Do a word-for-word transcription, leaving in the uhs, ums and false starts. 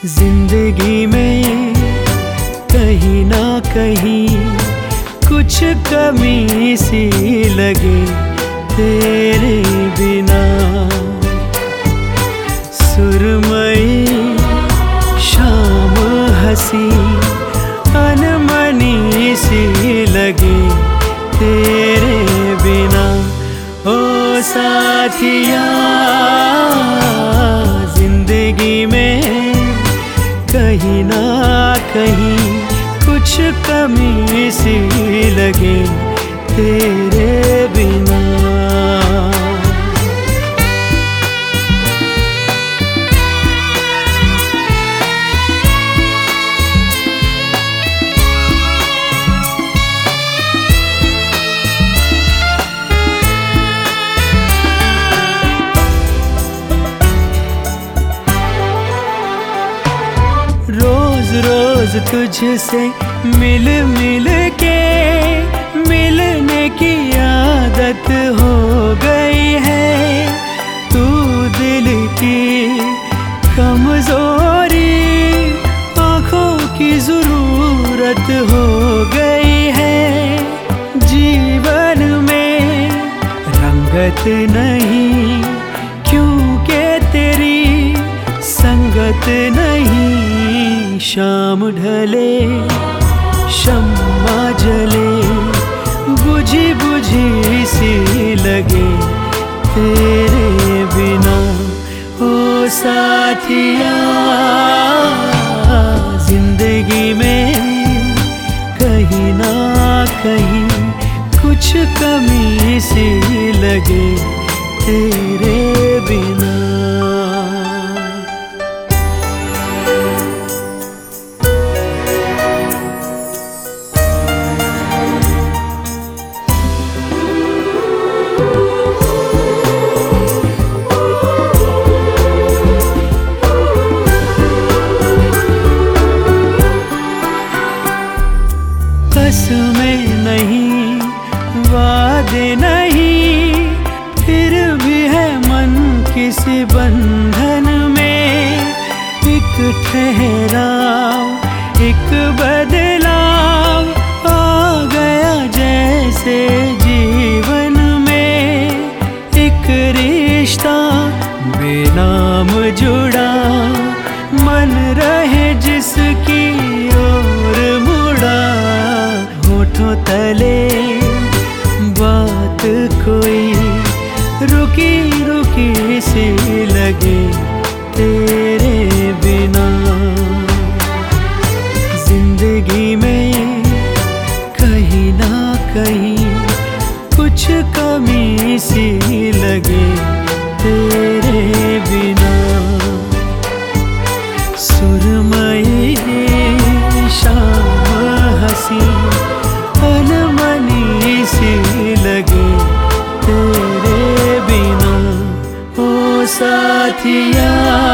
जिंदगी में कहीं ना कहीं कुछ कमी सी लगे तेरे बिना। सुरमई शाम हंसी अनमनी सी लगे तेरे बिना। ओ साथिया जिंदगी में कहीं ना कहीं कुछ कमी सी लगे तेरे बिना। रोज रोज तुझसे मिल मिल के मिलने की आदत हो गई है। तू दिल की कमजोरी आँखों की जरूरत हो गई है। जीवन में रंगत नहीं क्योंकि तेरी संगत नहीं। शाम ढले शम्मा जले बुझी बुझी सी लगे तेरे बिना। ओ साथिया जिंदगी में कहीं ना कहीं कुछ कमी सी लगे तेरे बिना। में नहीं वादे नहीं फिर भी है मन किसी बंधन में। एक ठहराव एक बदलाव आ गया जैसे जीवन में। एक रिश्ता बेनाम जुड़ा मन रहे जिसकी ओर मुड़ा। होठों तले बात कोई रुकी रुकी सी लगे तेरे बिना। जिंदगी में कहीं ना कहीं कुछ कमी सी लगे तेरे बिना। सुरमई शाम हंसी अनमनी सी लगे तेरे बिना। ओ साथिया